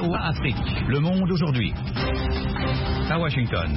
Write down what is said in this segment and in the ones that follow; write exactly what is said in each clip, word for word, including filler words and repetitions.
Info Afrique. Le monde aujourd'hui. À Washington.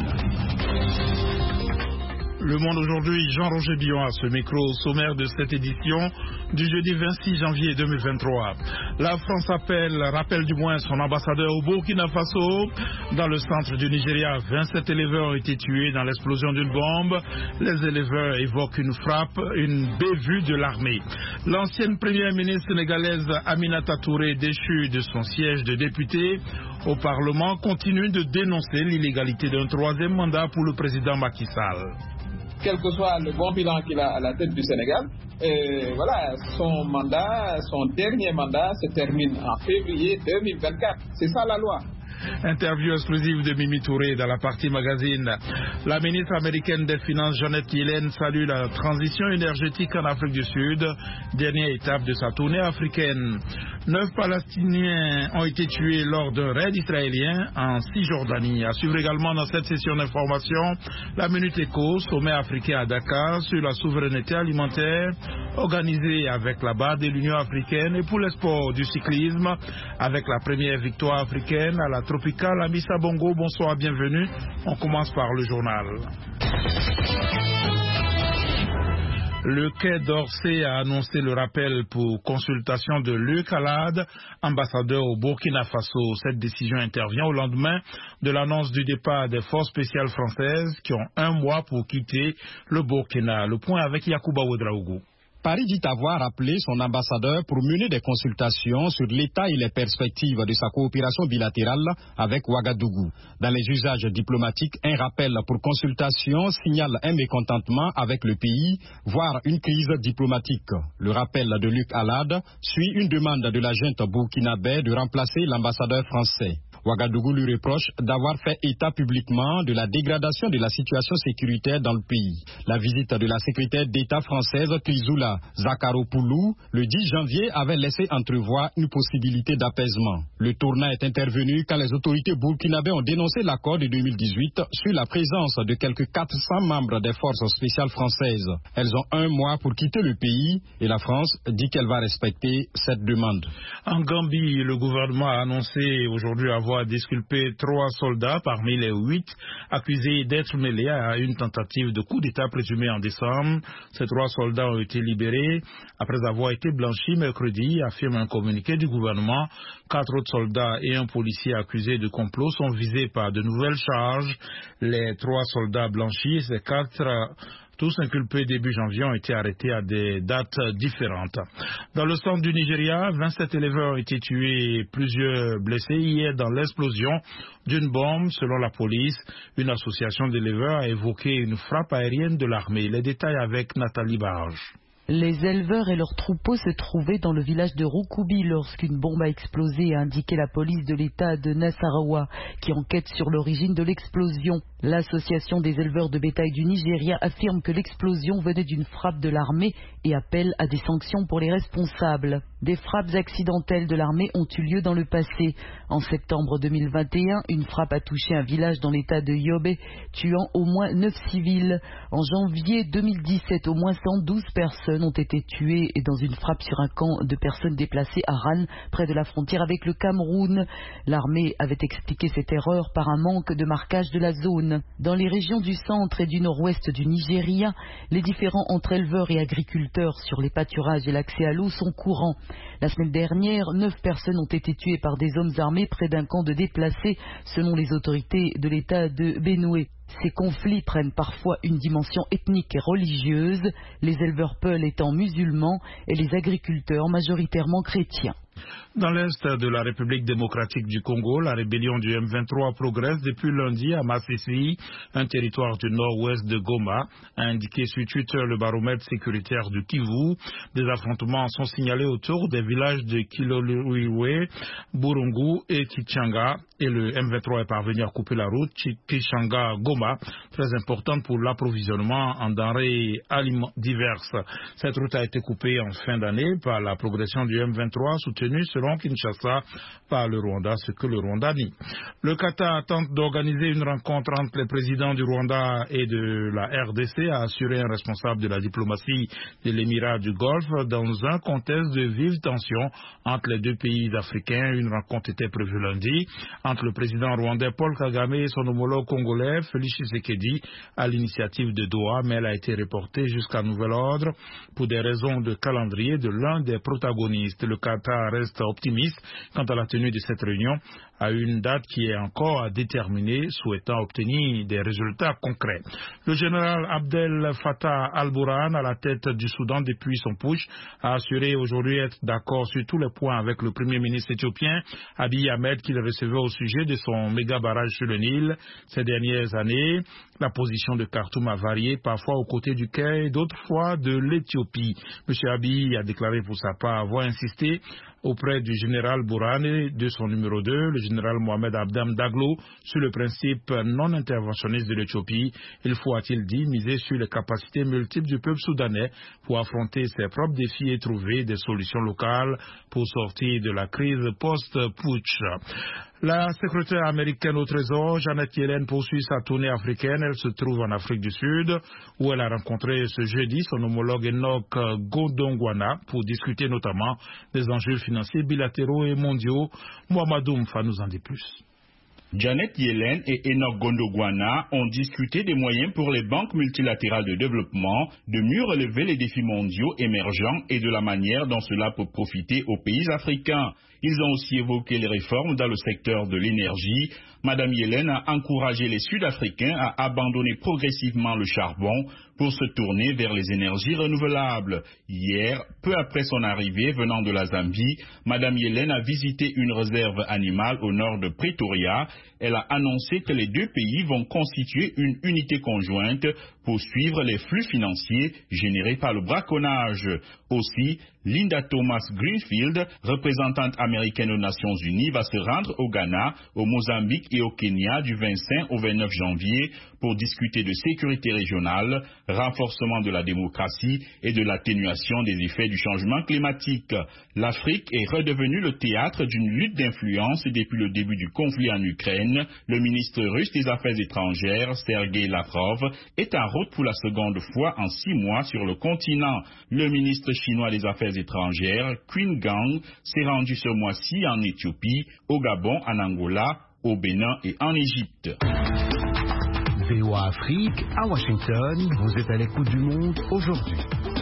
Le Monde aujourd'hui, Jean-Roger Billon à ce micro au sommaire de cette édition du jeudi vingt-six janvier deux mille vingt-trois. La France appelle, rappelle du moins son ambassadeur au Burkina Faso. Dans le centre du Nigeria, vingt-sept élèveurs ont été tués dans l'explosion d'une bombe. Les élèveurs évoquent une frappe, une bévue de l'armée. L'ancienne première ministre sénégalaise Aminata Touré, déchue de son siège de député au Parlement, continue de dénoncer l'illégalité d'un troisième mandat pour le président Macky Sall. Quel que soit le bon bilan qu'il a à la tête du Sénégal, et voilà, son mandat, son dernier mandat se termine en février deux mille vingt-quatre. C'est ça la loi. Interview exclusive de Mimi Touré dans la partie magazine. La ministre américaine des Finances, Janet Yellen, salue la transition énergétique en Afrique du Sud, dernière étape de sa tournée africaine. Neuf Palestiniens ont été tués lors d'un raid israélien en Cisjordanie. À suivre également dans cette session d'information, la Minute Éco, sommet africain à Dakar sur la souveraineté alimentaire, organisée avec la B A D et l'Union africaine, et pour les sports du cyclisme, avec la première victoire africaine à la Tropicale. Amissa Bongo, bonsoir, bienvenue. On commence par le journal. Le Quai d'Orsay a annoncé le rappel pour consultation de Luc Alade, ambassadeur au Burkina Faso. Cette décision intervient au lendemain de l'annonce du départ des forces spéciales françaises qui ont un mois pour quitter le Burkina. Le point avec Yacouba Ouedraogo. Paris dit avoir appelé son ambassadeur pour mener des consultations sur l'état et les perspectives de sa coopération bilatérale avec Ouagadougou. Dans les usages diplomatiques, un rappel pour consultation signale un mécontentement avec le pays, voire une crise diplomatique. Le rappel de Luc Alade suit une demande de la junte burkinabé de remplacer l'ambassadeur français. Ouagadougou lui reproche d'avoir fait état publiquement de la dégradation de la situation sécuritaire dans le pays. La visite de la secrétaire d'État française Krizoula Zakharopoulou le dix janvier avait laissé entrevoir une possibilité d'apaisement. Le tournant est intervenu quand les autorités burkinabées ont dénoncé l'accord de deux mille dix-huit sur la présence de quelques quatre cents membres des forces spéciales françaises. Elles ont un mois pour quitter le pays et la France dit qu'elle va respecter cette demande. En Gambie, le gouvernement a annoncé aujourd'hui avoir a disculpé trois soldats parmi les huit accusés d'être mêlés à une tentative de coup d'État présumée en décembre. Ces trois soldats ont été libérés après avoir été blanchis mercredi, affirme un communiqué du gouvernement. Quatre autres soldats et un policier accusés de complot sont visés par de nouvelles charges. Les trois soldats blanchis et ces quatre tous inculpés début janvier ont été arrêtés à des dates différentes. Dans le centre du Nigeria, vingt-sept élèves ont été tués et plusieurs blessés hier dans l'explosion d'une bombe. Selon la police, une association d'éleveurs a évoqué une frappe aérienne de l'armée. Les détails avec Nathalie Barge. Les éleveurs et leurs troupeaux se trouvaient dans le village de Roukoubi lorsqu'une bombe a explosé, a indiqué la police de l'État de Nassarawa, qui enquête sur l'origine de l'explosion. L'association des éleveurs de bétail du Nigeria affirme que l'explosion venait d'une frappe de l'armée et appelle à des sanctions pour les responsables. Des frappes accidentelles de l'armée ont eu lieu dans le passé. En septembre deux mille vingt et un, une frappe a touché un village dans l'état de Yobe, tuant au moins neuf civils. En janvier deux mille dix-sept, au moins cent douze personnes ont été tuées dans une frappe sur un camp de personnes déplacées à Ran, près de la frontière avec le Cameroun. L'armée avait expliqué cette erreur par un manque de marquage de la zone. Dans les régions du centre et du nord-ouest du Nigeria, les différends entre éleveurs et agriculteurs sur les pâturages et l'accès à l'eau sont courants. La semaine dernière, neuf personnes ont été tuées par des hommes armés près d'un camp de déplacés, selon les autorités de l'État de Benue. Ces conflits prennent parfois une dimension ethnique et religieuse, les éleveurs Peul étant musulmans et les agriculteurs majoritairement chrétiens. Dans l'est de la République démocratique du Congo, la rébellion du M vingt-trois progresse depuis lundi à Masisi, un territoire du nord-ouest de Goma, a indiqué sur Twitter le baromètre sécuritaire du Kivu. Des affrontements sont signalés autour des villages de Kiloluiwe, Burungu et Kichanga, et le M vingt-trois est parvenu à couper la route Kichanga-Goma, très importante pour l'approvisionnement en denrées alimentaires diverses. Cette route a été coupée en fin d'année par la progression du M vingt-trois, soutenue tenue selon Kinshasa par le Rwanda, ce que le Rwanda nie. Le Qatar tente d'organiser une rencontre entre les présidents du Rwanda et de la R D C, a assuré un responsable de la diplomatie de l'Émirat du Golfe, dans un contexte de vives tensions entre les deux pays africains. Une rencontre était prévue lundi entre le président rwandais Paul Kagame et son homologue congolais Félix Tshisekedi à l'initiative de Doha, mais elle a été reportée jusqu'à nouvel ordre pour des raisons de calendrier de l'un des protagonistes. Le Qatar reste optimiste quant à la tenue de cette réunion à une date qui est encore à déterminer, souhaitant obtenir des résultats concrets. Le général Abdel Fattah al-Burhan, à la tête du Soudan depuis son putsch, a assuré aujourd'hui être d'accord sur tous les points avec le premier ministre éthiopien Abiy Ahmed, qu'il recevait au sujet de son méga barrage sur le Nil. Ces dernières années, la position de Khartoum a varié, parfois aux côtés du Caire, d'autres fois de l'Éthiopie. M. Abiy a déclaré pour sa part avoir insisté auprès du général Burhan et de son numéro deux, le général Mohamed Abdam Daglo, sur le principe non interventionniste de l'Éthiopie. Il faut, a-t-il dit, miser sur les capacités multiples du peuple soudanais pour affronter ses propres défis et trouver des solutions locales pour sortir de la crise post-putsch. La secrétaire américaine au Trésor, Janet Yellen, poursuit sa tournée africaine. Elle se trouve en Afrique du Sud, où elle a rencontré ce jeudi son homologue Enoch Godongwana pour discuter notamment des enjeux financiers bilatéraux et mondiaux. Mohamedou Mfa nous en dit plus. Janet Yellen et Enoch Godongwana ont discuté des moyens pour les banques multilatérales de développement de mieux relever les défis mondiaux émergents et de la manière dont cela peut profiter aux pays africains. Ils ont aussi évoqué les réformes dans le secteur de l'énergie. Madame Yellen a encouragé les Sud-Africains à abandonner progressivement le charbon pour se tourner vers les énergies renouvelables. Hier, peu après son arrivée venant de la Zambie, Madame Yellen a visité une réserve animale au nord de Pretoria. Elle a annoncé que les deux pays vont constituer une unité conjointe pour suivre les flux financiers générés par le braconnage. Aussi, Linda Thomas Greenfield, représentante américaine aux Nations Unies, va se rendre au Ghana, au Mozambique et au Kenya du vingt-cinq au vingt-neuf janvier pour discuter de sécurité régionale, renforcement de la démocratie et de l'atténuation des effets du changement climatique. L'Afrique est redevenue le théâtre d'une lutte d'influence depuis le début du conflit en Ukraine. Le ministre russe des Affaires étrangères, Sergei Lavrov, est en route pour la seconde fois en six mois sur le continent. Le ministre chinois des Affaires étrangères, Qin Gang, s'est rendu ce mois-ci en Éthiopie, au Gabon, en Angola, au Bénin et en Égypte. V O A Afrique, à Washington, vous êtes à l'écoute du monde aujourd'hui.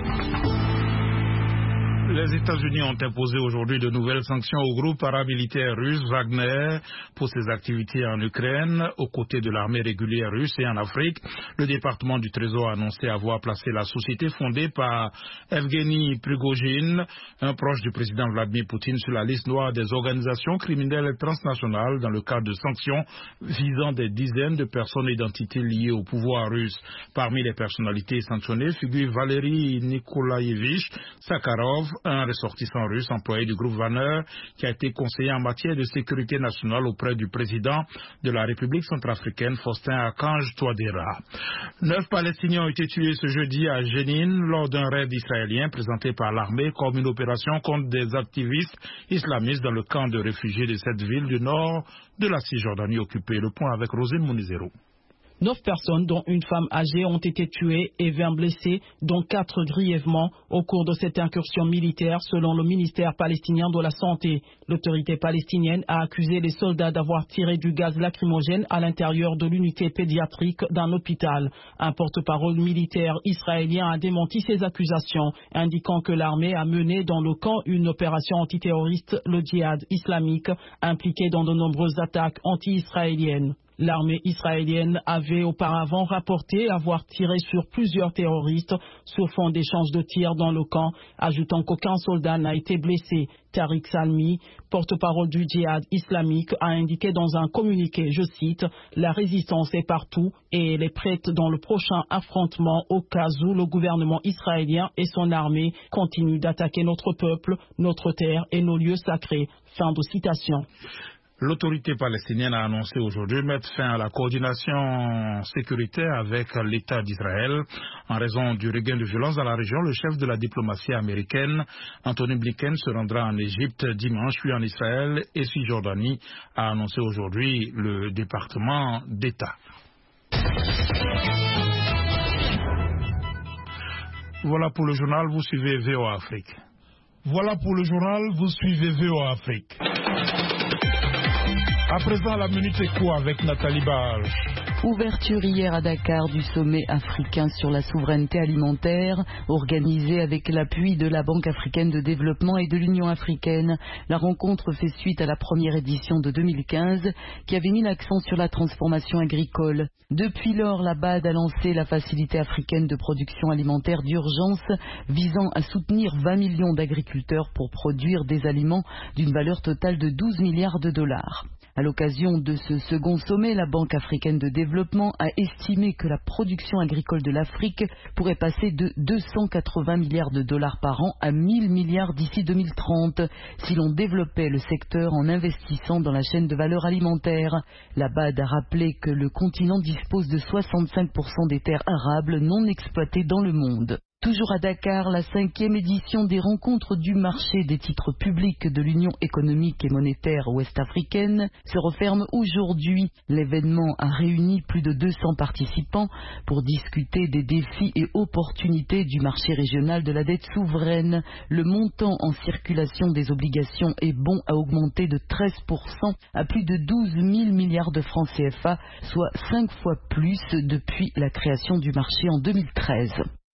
Les États-Unis ont imposé aujourd'hui de nouvelles sanctions au groupe paramilitaire russe Wagner pour ses activités en Ukraine, aux côtés de l'armée régulière russe et en Afrique. Le département du Trésor a annoncé avoir placé la société fondée par Evgeny Prigojine, un proche du président Vladimir Poutine, sur la liste noire des organisations criminelles transnationales dans le cadre de sanctions visant des dizaines de personnes et d'entités liées au pouvoir russe. Parmi les personnalités sanctionnées figure Valery Nikolaevich Sakharov, un ressortissant russe employé du groupe Wagner qui a été conseiller en matière de sécurité nationale auprès du président de la République centrafricaine, Faustin Archange Touadéra. Neuf Palestiniens ont été tués ce jeudi à Jenin lors d'un raid israélien présenté par l'armée comme une opération contre des activistes islamistes dans le camp de réfugiés de cette ville du nord de la Cisjordanie occupée. Le point avec Rosine Monizero. Neuf personnes, dont une femme âgée, ont été tuées et vingt blessées, dont quatre grièvement, au cours de cette incursion militaire, selon le ministère palestinien de la Santé. L'autorité palestinienne a accusé les soldats d'avoir tiré du gaz lacrymogène à l'intérieur de l'unité pédiatrique d'un hôpital. Un porte-parole militaire israélien a démenti ces accusations, indiquant que l'armée a mené dans le camp une opération antiterroriste, le djihad islamique, impliqué dans de nombreuses attaques anti-israéliennes. L'armée israélienne avait auparavant rapporté avoir tiré sur plusieurs terroristes sur fond d'échanges de tirs dans le camp, ajoutant qu'aucun soldat n'a été blessé. Tariq Salmi, porte-parole du djihad islamique, a indiqué dans un communiqué, je cite, « La résistance est partout et elle est prête dans le prochain affrontement au cas où le gouvernement israélien et son armée continuent d'attaquer notre peuple, notre terre et nos lieux sacrés. » Fin de citation. L'autorité palestinienne a annoncé aujourd'hui mettre fin à la coordination sécuritaire avec l'État d'Israël. En raison du regain de violence dans la région, le chef de la diplomatie américaine, Anthony Blinken, se rendra en Égypte dimanche, puis en Israël et Cisjordanie, a annoncé aujourd'hui le département d'État. Voilà pour le journal, vous suivez V O A Afrique. Voilà pour le journal, vous suivez V O A Afrique. À présent, la Minute Éco avec Nathalie Barge. Ouverture hier à Dakar du sommet africain sur la souveraineté alimentaire, organisé avec l'appui de la Banque africaine de développement et de l'Union africaine. La rencontre fait suite à la première édition de deux mille quinze qui avait mis l'accent sur la transformation agricole. Depuis lors, la B A D a lancé la Facilité africaine de production alimentaire d'urgence visant à soutenir vingt millions d'agriculteurs pour produire des aliments d'une valeur totale de douze milliards de dollars. À l'occasion de ce second sommet, la Banque africaine de développement a estimé que la production agricole de l'Afrique pourrait passer de deux cent quatre-vingts milliards de dollars par an à mille milliards d'ici deux mille trente si l'on développait le secteur en investissant dans la chaîne de valeur alimentaire. La B A D a rappelé que le continent dispose de soixante-cinq pour cent des terres arables non exploitées dans le monde. Toujours à Dakar, la cinquième édition des rencontres du marché des titres publics de l'Union économique et monétaire ouest-africaine se referme aujourd'hui. L'événement a réuni plus de deux cents participants pour discuter des défis et opportunités du marché régional de la dette souveraine. Le montant en circulation des obligations et bons a augmenté de treize pour cent à plus de douze mille milliards de francs C F A, soit cinq fois plus depuis la création du marché en deux mille treize.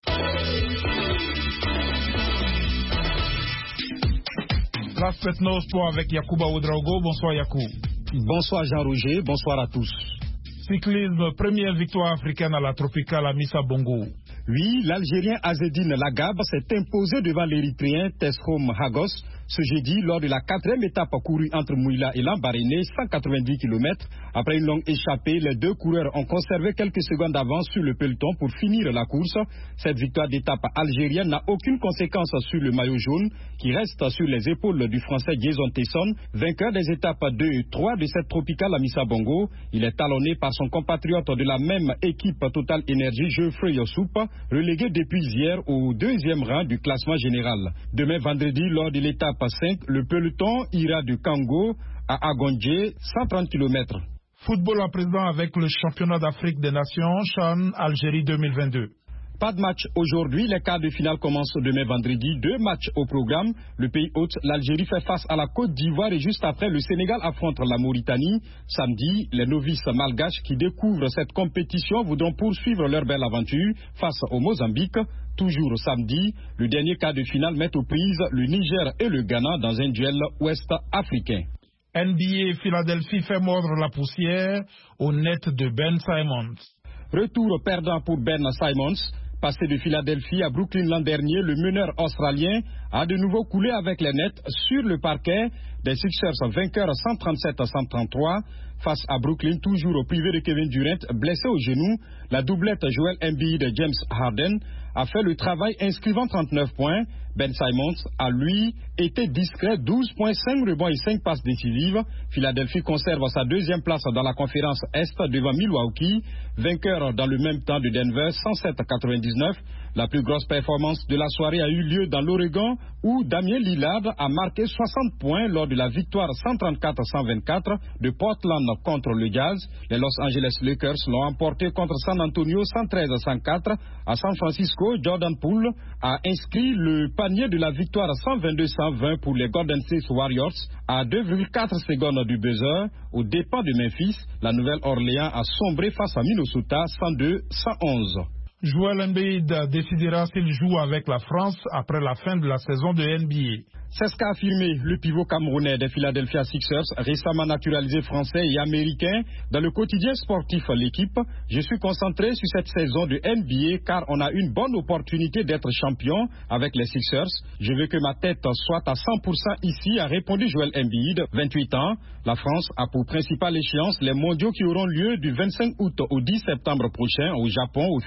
Place maintenant au sport avec Yacouba Ouedraogo. Bonsoir Yakou. Bonsoir Jean-Roger, bonsoir à tous. Cyclisme, première victoire africaine à la Tropicale à Missa Bongo. Oui, l'Algérien Azzedine Lagab s'est imposé devant l'Érythréen Tesfom Hagos ce jeudi lors de la quatrième étape courue entre Mouila et Lambaréné, cent quatre-vingt-dix kilomètres. Après une longue échappée, les deux coureurs ont conservé quelques secondes d'avance sur le peloton pour finir la course. Cette victoire d'étape algérienne n'a aucune conséquence sur le maillot jaune qui reste sur les épaules du Français Jason Tesson, vainqueur des étapes deux et trois de cette tropicale à Missa Bongo. Il est talonné par son compatriote de la même équipe Total Energy, Geoffrey Yossoup, relégué depuis hier au deuxième rang du classement général. Demain vendredi, lors de l'étape cinq, le peloton ira du Kango à Agondje, cent trente kilomètres. Football à présent avec le championnat d'Afrique des Nations, CHAN Algérie deux mille vingt-deux. Pas de match aujourd'hui, les quarts de finale commencent demain vendredi. Deux matchs au programme. Le pays hôte, l'Algérie, fait face à la Côte d'Ivoire et juste après, le Sénégal affronte la Mauritanie. Samedi, les novices malgaches qui découvrent cette compétition voudront poursuivre leur belle aventure face au Mozambique. Toujours samedi, le dernier quart de finale met aux prises le Niger et le Ghana dans un duel ouest-africain. N B A Philadelphie fait mordre la poussière au net de Ben Simmons. Retour perdant pour Ben Simmons. Passé de Philadelphie à Brooklyn l'an dernier, le meneur australien a de nouveau coulé avec les Nets sur le parquet des Sixers vainqueurs cent trente-sept à cent trente-trois. Face à Brooklyn, toujours au privé de Kevin Durant, blessé au genou, la doublette Joel Embiid et James Harden a fait le travail inscrivant trente-neuf points. Ben Simmons a, lui, été discret, douze points, cinq rebonds et cinq passes décisives. Philadelphie conserve sa deuxième place dans la conférence Est devant Milwaukee, vainqueur dans le même temps de Denver, cent sept à quatre-vingt-dix-neuf. La plus grosse performance de la soirée a eu lieu dans l'Oregon, où Damien Lillard a marqué soixante points lors de la victoire cent trente-quatre à cent vingt-quatre de Portland contre le Jazz. Les Los Angeles Lakers l'ont emporté contre San Antonio cent treize à cent quatre. À San Francisco, Jordan Poole a inscrit le panier de la victoire cent vingt-deux à cent vingt pour les Golden State Warriors à deux virgule quatre secondes du buzzer. Aux dépens de Memphis, la Nouvelle-Orléans a sombré face à Minnesota cent deux à cent onze. Joel Embiid décidera s'il joue avec la France après la fin de la saison de N B A. C'est ce qu'a affirmé le pivot camerounais des Philadelphia Sixers, récemment naturalisé français et américain, dans le quotidien sportif L'équipe. Je suis concentré sur cette saison de N B A car on a une bonne opportunité d'être champion avec les Sixers. Je veux que ma tête soit à cent pour cent ici, a répondu Joel Embiid, vingt-huit ans. La France a pour principale échéance les mondiaux qui auront lieu du vingt-cinq août au dix septembre prochain au Japon, aux Philippines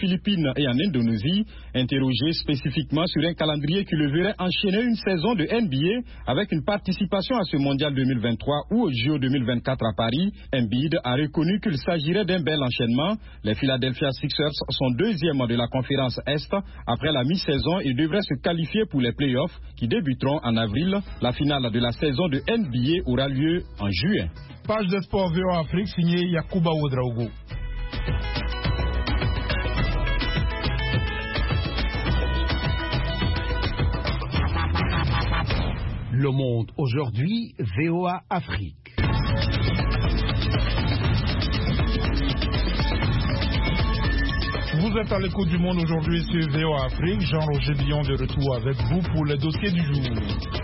Philippines et en Indonésie. Interrogé spécifiquement sur un calendrier qui le verrait enchaîner une saison de N B A avec une participation à ce mondial deux mille vingt-trois ou au J O deux mille vingt-quatre à Paris, Embiid a reconnu qu'il s'agirait d'un bel enchaînement. Les Philadelphia Sixers sont deuxièmes de la conférence Est. Après la mi-saison, ils devraient se qualifier pour les playoffs qui débuteront en avril. La finale de la saison de N B A aura lieu en juin. Page de sport V O A Afrique signée Yakuba Ouedraogo. Le Monde aujourd'hui, V O A Afrique. Vous êtes à l'écoute du Monde aujourd'hui sur V O A Afrique. Jean-Roger Billon de retour avec vous pour les dossiers du jour.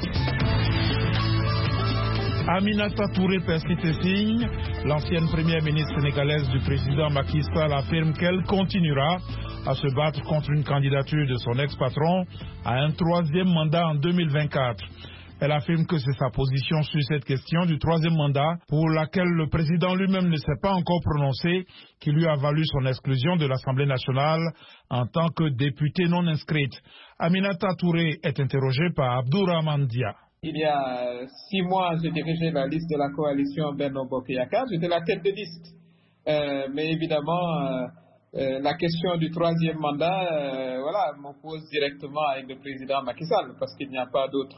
Aminata Touré persiste et signe. L'ancienne première ministre sénégalaise du président Macky Sall affirme qu'elle continuera à se battre contre une candidature de son ex-patron à un troisième mandat en deux mille vingt-quatre. Elle affirme que c'est sa position sur cette question du troisième mandat pour laquelle le président lui-même ne s'est pas encore prononcé qui lui a valu son exclusion de l'Assemblée nationale en tant que députée non inscrite. Aminata Touré est interrogée par Abdourahmane Dia. Il y a six mois, j'ai dirigé la liste de la coalition Benno Bokk Yakaar. J'étais la tête de liste. Euh, mais évidemment, euh, euh, la question du troisième mandat, euh, voilà, m'oppose directement avec le président Macky Sall parce qu'il n'y a pas d'autres,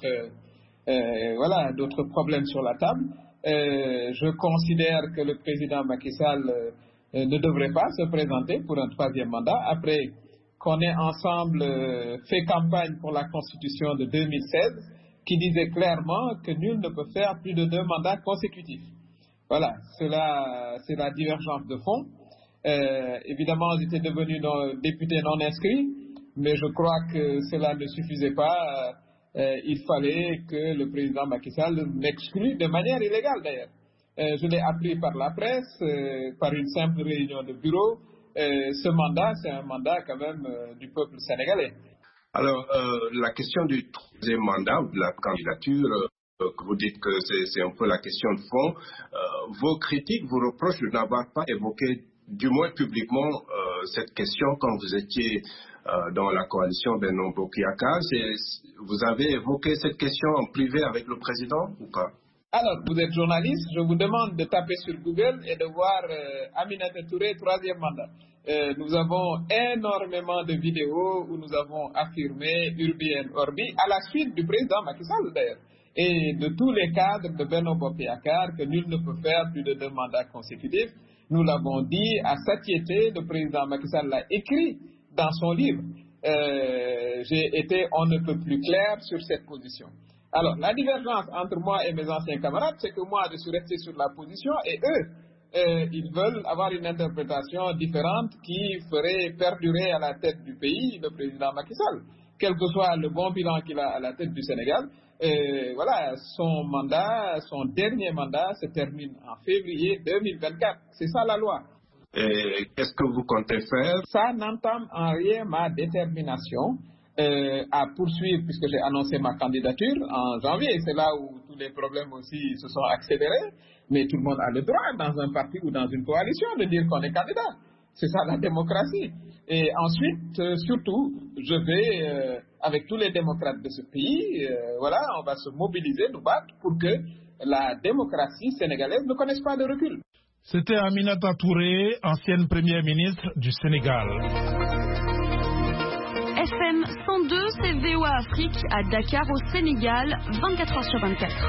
euh, voilà, d'autres problèmes sur la table. Euh, je considère que le président Macky Sall euh, ne devrait pas se présenter pour un troisième mandat après qu'on ait ensemble euh, fait campagne pour la Constitution de deux mille seize. Qui disait clairement que nul ne peut faire plus de deux mandats consécutifs. Voilà, cela, c'est la divergence de fond. Euh, évidemment, j'étais devenu non, député non inscrit, mais je crois que cela ne suffisait pas. Euh, il fallait que le président Macky Sall m'exclue de manière illégale d'ailleurs. Euh, je l'ai appris par la presse, euh, par une simple réunion de bureau. Euh, ce mandat, c'est un mandat quand même euh, du peuple sénégalais. Alors, euh, la question du troisième mandat ou de la candidature, euh, que vous dites que c'est un peu la question de fond, euh, vos critiques vous reprochent de n'avoir pas évoqué, du moins publiquement, euh, cette question quand vous étiez euh, dans la coalition Benno Bokk Yakaar. Vous avez évoqué cette question en privé avec le président ou pas? Alors, vous êtes journaliste, je vous demande de taper sur Google et de voir euh, Aminata Touré, troisième mandat. Euh, nous avons énormément de vidéos où nous avons affirmé Urbi et Orbi, à la suite du président Macky Sall d'ailleurs, et de tous les cadres de Benno Bokk Yakaar, que nul ne peut faire plus de deux mandats consécutifs. Nous l'avons dit à satiété, le président Macky Sall l'a écrit dans son livre. Euh, j'ai été on ne peut plus clair sur cette position. Alors, la divergence entre moi et mes anciens camarades, c'est que moi, je suis resté sur la position et eux, euh, ils veulent avoir une interprétation différente qui ferait perdurer à la tête du pays le président Macky Sall. Quel que soit le bon bilan qu'il a à la tête du Sénégal, euh, voilà, son mandat, son dernier mandat se termine en février deux mille vingt-quatre. C'est ça la loi. Et qu'est-ce que vous comptez faire? Ça n'entame en rien ma détermination. Euh, à poursuivre, puisque j'ai annoncé ma candidature en janvier. C'est là où tous les problèmes aussi se sont accélérés. Mais tout le monde a le droit, dans un parti ou dans une coalition, de dire qu'on est candidat. C'est ça la démocratie. Et ensuite, euh, surtout, je vais, euh, avec tous les démocrates de ce pays, euh, voilà, on va se mobiliser, nous battre pour que la démocratie sénégalaise ne connaisse pas de recul. C'était Aminata Touré, ancienne première ministre du Sénégal. F M cent deux, c'est V O A Afrique à Dakar au Sénégal, vingt-quatre heures sur vingt-quatre.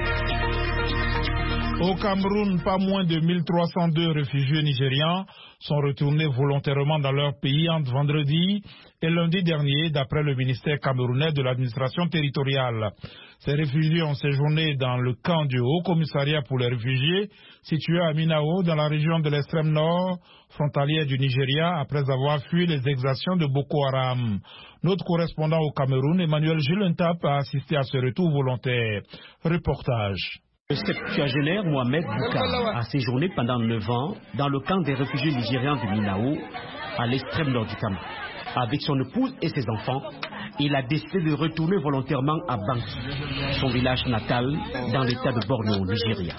Au Cameroun, pas moins de mille trois cent deux réfugiés nigérians sont retournés volontairement dans leur pays entre vendredi et lundi dernier, d'après le ministère camerounais de l'administration territoriale. Ces réfugiés ont séjourné dans le camp du Haut Commissariat pour les réfugiés, situé à Minao, dans la région de l'extrême nord, frontalière du Nigeria, après avoir fui les exactions de Boko Haram. Notre correspondant au Cameroun, Emmanuel Gilentap, a assisté à ce retour volontaire. Reportage. Le septuagénaire Mohamed Bouka a séjourné pendant neuf ans dans le camp des réfugiés nigérians de Minao, à l'extrême nord du Cameroun. Avec son épouse et ses enfants, il a décidé de retourner volontairement à Banki, son village natal, dans l'état de Borno, Nigeria.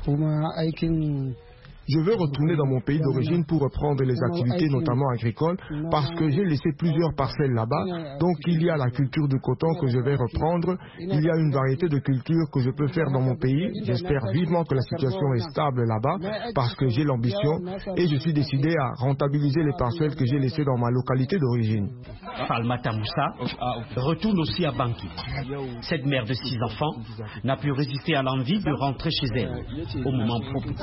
Je veux retourner dans mon pays d'origine pour reprendre les activités, notamment agricoles, parce que j'ai laissé plusieurs parcelles là-bas. Donc il y a la culture du coton que je vais reprendre. Il y a une variété de cultures que je peux faire dans mon pays. J'espère vivement que la situation est stable là-bas, parce que j'ai l'ambition et je suis décidé à rentabiliser les parcelles que j'ai laissées dans ma localité d'origine. Falmata Moussa retourne aussi à Bangui. Cette mère de six enfants n'a pu résister à l'envie de rentrer chez elle au moment propice.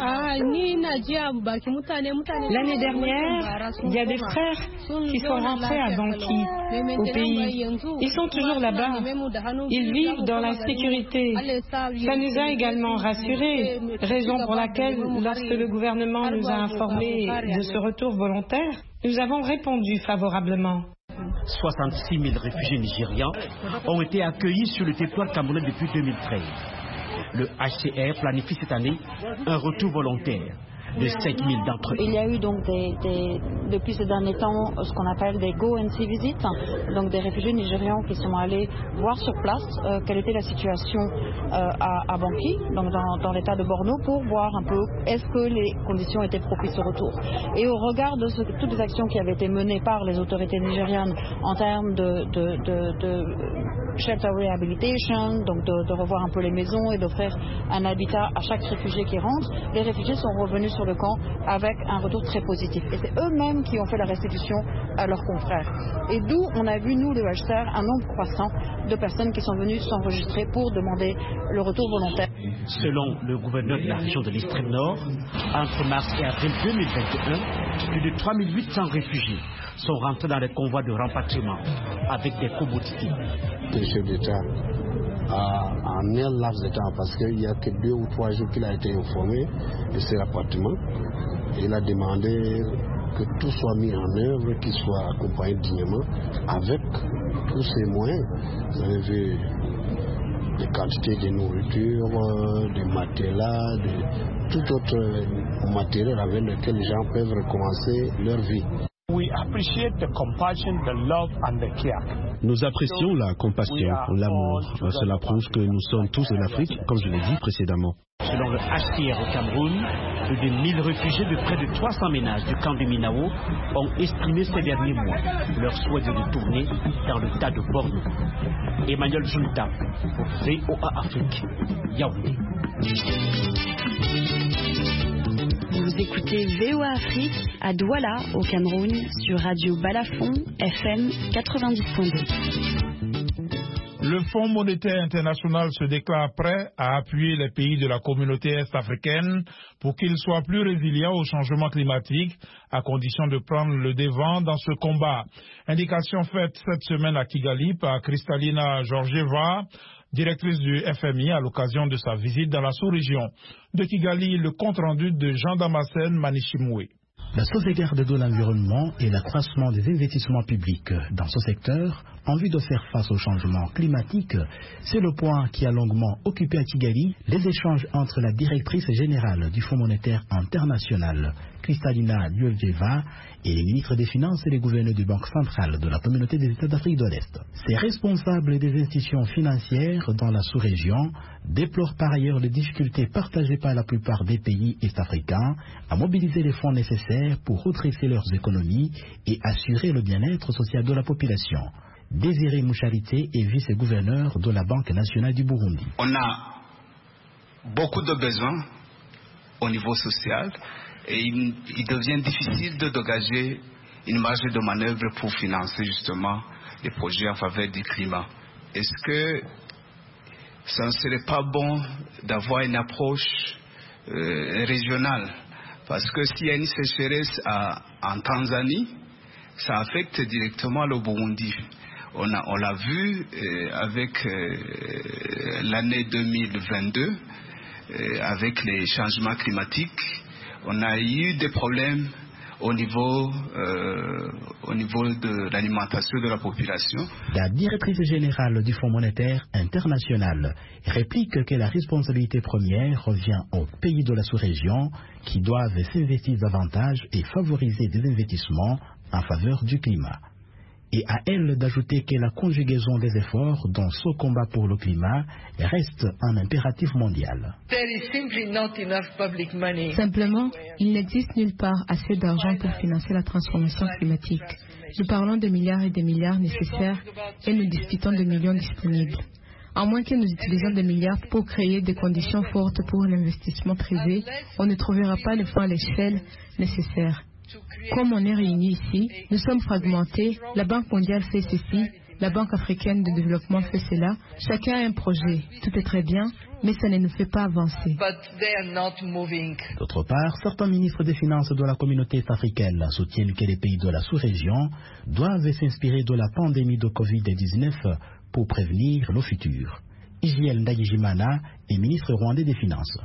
L'année dernière, il y a des frères qui sont rentrés à Bangui, au pays. Ils sont toujours là-bas. Ils vivent dans la sécurité. Ça nous a également rassurés, raison pour laquelle, lorsque le gouvernement nous a informés de ce retour volontaire, nous avons répondu favorablement. soixante-six mille réfugiés nigérians ont été accueillis sur le territoire camerounais depuis deux mille treize. Le H C R planifie cette année un retour volontaire de cinq mille d'entre eux. Il y a eu donc des, des, depuis ces derniers temps ce qu'on appelle des go and see visits, donc des réfugiés nigérians qui sont allés voir sur place euh, quelle était la situation euh, à, à Bangui, donc dans, dans l'état de Borno, pour voir un peu est-ce que les conditions étaient propices au retour. Et au regard de ce, toutes les actions qui avaient été menées par les autorités nigérianes en termes de, de, de, de shelter rehabilitation, donc de, de revoir un peu les maisons et d'offrir un habitat à chaque réfugié qui rentre, les réfugiés sont revenus sur le camp avec un retour très positif. Et c'est eux-mêmes qui ont fait la restitution à leurs confrères. Et d'où on a vu, nous, le H C R, un nombre croissant de personnes qui sont venues s'enregistrer pour demander le retour volontaire. Selon le gouverneur de la région de l'extrême nord, entre mars et avril deux mille vingt et un, plus de trois mille huit cents réfugiés sont rentrés dans les convois de rapatriement avec des commodités. Le chef d'État a en un laps de temps, parce qu'il n'y a que deux ou trois jours qu'il a été informé de ces rapatriements. Il a demandé que tout soit mis en œuvre, qu'il soit accompagné dignement avec tous ces moyens. Vous avez vu des quantités de nourriture, des matelas, de tout autre matériel avec lequel les gens peuvent recommencer leur vie. Nous apprécions la compassion, l'amour. Cela prouve que nous sommes tous de l'Afrique, comme je l'ai dit précédemment. Selon le H C R au Cameroun, plus de mille réfugiés de près de trois cents ménages du camp de Minao ont exprimé ces derniers mois leur souhait de retourner dans le tas de Borno. Emmanuel Junta pour V O A Afrique, Yaoundé. Vous écoutez V O A Afrique à Douala, au Cameroun, sur Radio Balafon, F M quatre-vingt-dix point deux. Le Fonds monétaire international se déclare prêt à appuyer les pays de la communauté est-africaine pour qu'ils soient plus résilients au changement climatique, à condition de prendre le devant dans ce combat. Indication faite cette semaine à Kigali par Kristalina Georgieva, directrice du F M I, à l'occasion de sa visite dans la sous-région. De Kigali, le compte-rendu de Jean-Damascène Manichimoué. La sauvegarde de l'environnement et l'accroissement des investissements publics dans ce secteur en vue de faire face au changement climatique, c'est le point qui a longuement occupé à Kigali les échanges entre la directrice générale du Fonds monétaire international, Kristalina Georgieva, et les ministres des Finances et les gouverneurs du Banque centrale de la communauté des États d'Afrique de l'Est. Ces responsables des institutions financières dans la sous-région déplorent par ailleurs les difficultés partagées par la plupart des pays est-africains à mobiliser les fonds nécessaires pour redresser leurs économies et assurer le bien-être social de la population. Désiré Moucharité est vice-gouverneur de la Banque nationale du Burundi. On a beaucoup de besoins au niveau social et il, il devient difficile de dégager une marge de manœuvre pour financer justement les projets en faveur du climat. Est-ce que ça ne serait pas bon d'avoir une approche euh, régionale? Parce que s'il y a une sécheresse à, en Tanzanie, ça affecte directement le Burundi. On a, on l'a vu euh, avec euh, l'année deux mille vingt-deux, euh, avec les changements climatiques, on a eu des problèmes au niveau, euh, au niveau de l'alimentation de la population. La directrice générale du Fonds monétaire international réplique que la responsabilité première revient aux pays de la sous-région qui doivent s'investir davantage et favoriser des investissements en faveur du climat. Et à elle d'ajouter que la conjugaison des efforts dans ce combat pour le climat reste un impératif mondial. Simplement, il n'existe nulle part assez d'argent pour financer la transformation climatique. Nous parlons de milliards et de milliards nécessaires et nous discutons de millions disponibles. À moins que nous utilisions des milliards pour créer des conditions fortes pour l'investissement privé, on ne trouvera pas les fonds à l'échelle nécessaire. Comme on est réunis ici, nous sommes fragmentés, la Banque mondiale fait ceci, la Banque africaine de développement fait cela, chacun a un projet, tout est très bien, mais ça ne nous fait pas avancer. D'autre part, certains ministres des Finances de la communauté africaine soutiennent que les pays de la sous-région doivent s'inspirer de la pandémie de covid dix-neuf pour prévenir le futur. Igiel Ndayijimana est ministre rwandais des Finances.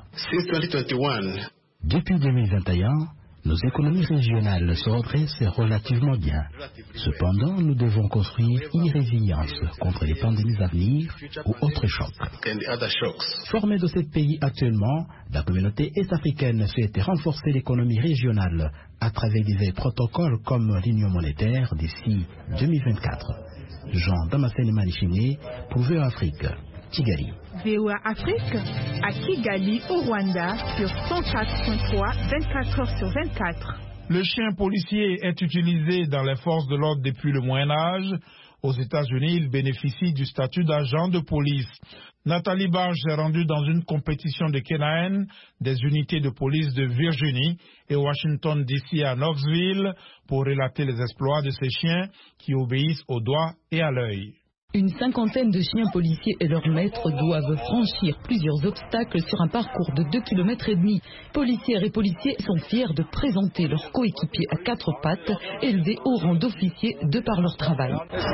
Depuis deux mille vingt et un, nos économies régionales se redressent relativement bien. Cependant, nous devons construire une résilience contre les pandémies à venir ou autres chocs. Formée de sept pays actuellement, la communauté est-africaine souhaite renforcer l'économie régionale à travers divers protocoles comme l'union monétaire d'ici deux mille vingt-quatre. Jean Damascène Manichine pour V O A Afrique, Kigali. V O A Afrique à Kigali, au Rwanda, sur cent quatre point trois, vingt-quatre heures sur vingt-quatre. Le chien policier est utilisé dans les forces de l'ordre depuis le Moyen-Âge. Aux États-Unis, il bénéficie du statut d'agent de police. Nathalie Barge s'est rendue dans une compétition de canines des unités de police de Virginie et Washington D C à Knoxville pour relater les exploits de ces chiens qui obéissent au doigt et à l'œil. Une cinquantaine de chiens policiers et leurs maîtres doivent franchir plusieurs obstacles sur un parcours de deux kilomètres et demi. Policières et policiers sont fiers de présenter leurs coéquipiers à quatre pattes, élevés au rang d'officiers de par leur travail.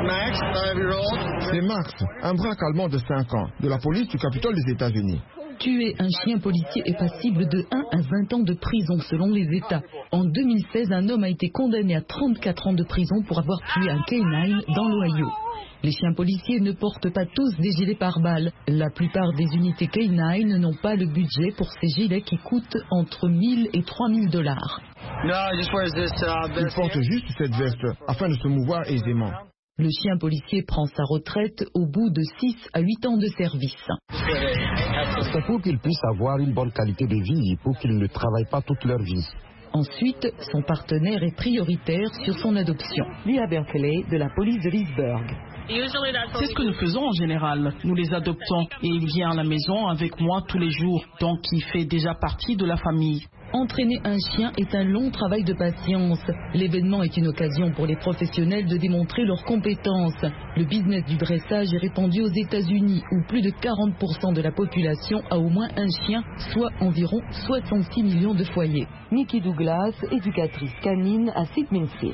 C'est Max, un braque allemand de cinq ans, de la police du Capitole des États-Unis. Tuer un chien policier est passible de un à vingt ans de prison selon les États. En deux mille seize, un homme a été condamné à trente-quatre ans de prison pour avoir tué un canine dans l'Ohio. Les chiens policiers ne portent pas tous des gilets pare-balles. La plupart des unités canines n'ont pas le budget pour ces gilets qui coûtent entre mille et trois mille dollars. Ils portent juste cette veste afin de se mouvoir aisément. Le chien policier prend sa retraite au bout de six à huit ans de service. C'est pour qu'ils puissent avoir une bonne qualité de vie et pour qu'ils ne travaillent pas toute leur vie. Ensuite, son partenaire est prioritaire sur son adoption. Leah Berkeley de la police de Leesburg. C'est ce que nous faisons en général. Nous les adoptons et il vient à la maison avec moi tous les jours, donc il fait déjà partie de la famille. Entraîner un chien est un long travail de patience. L'événement est une occasion pour les professionnels de démontrer leurs compétences. Le business du dressage est répandu aux États-Unis où plus de quarante pour cent de la population a au moins un chien, soit environ soixante-six millions de foyers. Nikki Douglas, éducatrice canine à Sidminster.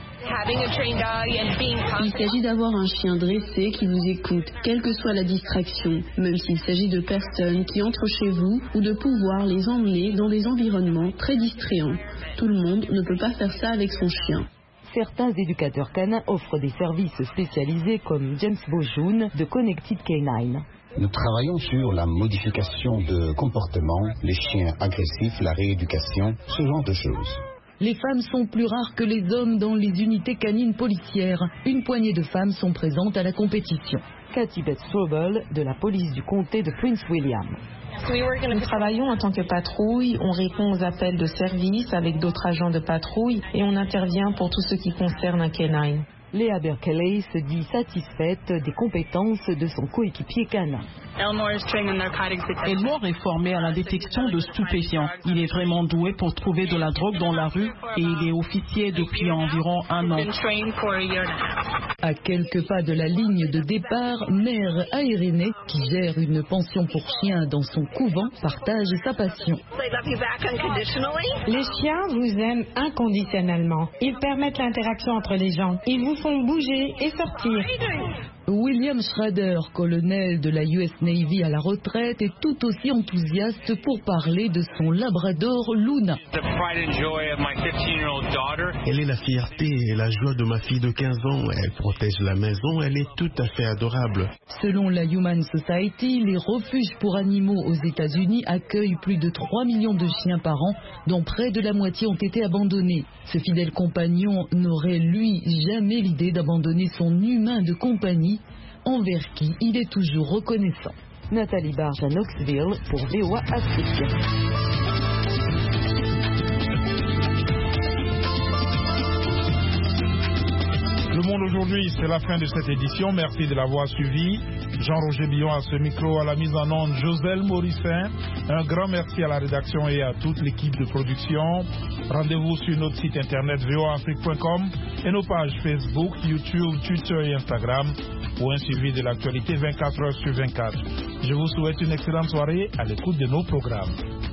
Il s'agit d'avoir un chien dressé qui vous écoute, quelle que soit la distraction, même s'il s'agit de personnes qui entrent chez vous ou de pouvoir les emmener dans des environnements très distrayants. Tout le monde ne peut pas faire ça avec son chien. Certains éducateurs canins offrent des services spécialisés comme James Bojoun de Connected Canine. Nous travaillons sur la modification de comportement, les chiens agressifs, la rééducation, ce genre de choses. Les femmes sont plus rares que les hommes dans les unités canines policières. Une poignée de femmes sont présentes à la compétition. Cathy Beth Strobel de la police du comté de Prince William. Nous travaillons en tant que patrouille, on répond aux appels de service avec d'autres agents de patrouille et on intervient pour tout ce qui concerne un canine. Leah Berkeley se dit satisfaite des compétences de son coéquipier canin. Elmore est formé à la détection de stupéfiants. Il est vraiment doué pour trouver de la drogue dans la rue et il est officier depuis environ un an. À quelques pas de la ligne de départ, Mère Aérinée, qui gère une pension pour chiens dans son couvent, partage sa passion. Les chiens vous aiment inconditionnellement. Ils permettent l'interaction entre les gens. Ils vous font bouger et sortir. William Schrader, colonel de la U S Navy à la retraite, est tout aussi enthousiaste pour parler de son labrador Luna. Elle est la fierté et la joie de ma fille de quinze ans. Elle protège la maison, elle est tout à fait adorable. Selon la Human Society, les refuges pour animaux aux États-Unis accueillent plus de trois millions de chiens par an, dont près de la moitié ont été abandonnés. Ce fidèle compagnon n'aurait, lui, jamais l'idée d'abandonner son humain de compagnie, envers qui il est toujours reconnaissant. Nathalie Barge à Knoxville pour V O A Afrique. Le Monde aujourd'hui, c'est la fin de cette édition. Merci de l'avoir suivi. Jean-Roger Billon à ce micro, à la mise en onde, Joselle Morissin. Un grand merci à la rédaction et à toute l'équipe de production. Rendez-vous sur notre site internet v o a afrique point com et nos pages Facebook, YouTube, Twitter et Instagram pour un suivi de l'actualité vingt-quatre heures sur vingt-quatre. Je vous souhaite une excellente soirée à l'écoute de nos programmes.